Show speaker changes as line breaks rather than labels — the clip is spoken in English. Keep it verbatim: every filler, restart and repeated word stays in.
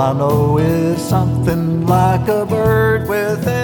I know is something like a bird with